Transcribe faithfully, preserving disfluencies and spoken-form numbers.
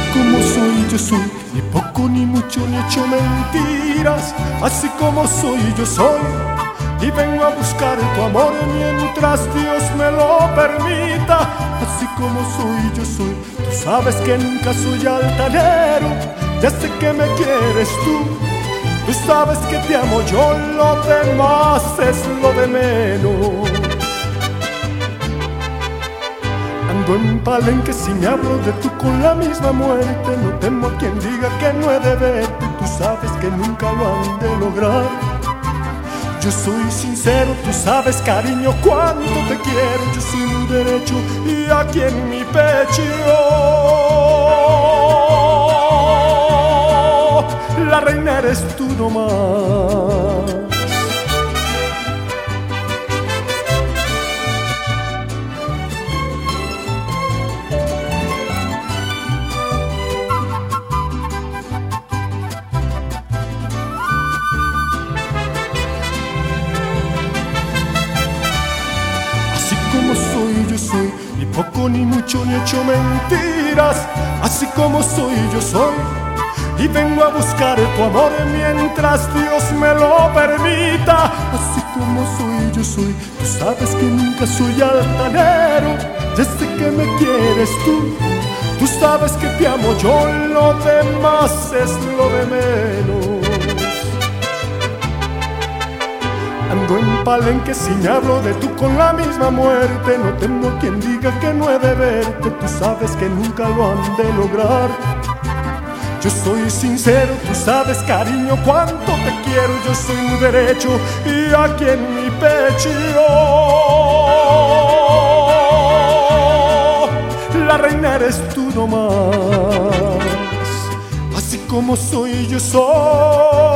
como soy yo soy, ni poco ni mucho ni hecho mentiras. Así como soy yo soy, y vengo a buscar tu amor mientras Dios me lo permita. Así como soy yo soy, tú sabes que nunca soy altanero, ya sé que me quieres tú, tú sabes que te amo yo, lo demás es lo de menos. Ando en palenque si me hablo de tú con la misma muerte, no temo a quien diga que no he de verte, tú sabes que nunca lo han de lograr. Yo soy sincero, tú sabes cariño cuánto te quiero, yo soy muy derecho y aquí en mi pecho la reina eres tú nomás. Así como soy yo soy, ni poco ni mucho ni hecho mentiras. Así como soy yo soy, y vengo a buscar tu amor mientras Dios me lo permita. Así como soy yo soy, tú sabes que nunca soy altanero, ya sé que me quieres tú, tú sabes que te amo yo, lo demás es lo de menos. Ando en palenque si me hablo de tú con la misma muerte, no temo quien diga que no he de verte, tú sabes que nunca lo han de lograr. Yo soy sincero, tú sabes cariño cuánto te quiero, yo soy muy derecho y aquí en mi pecho la reina eres tú nomás. Así como soy yo soy.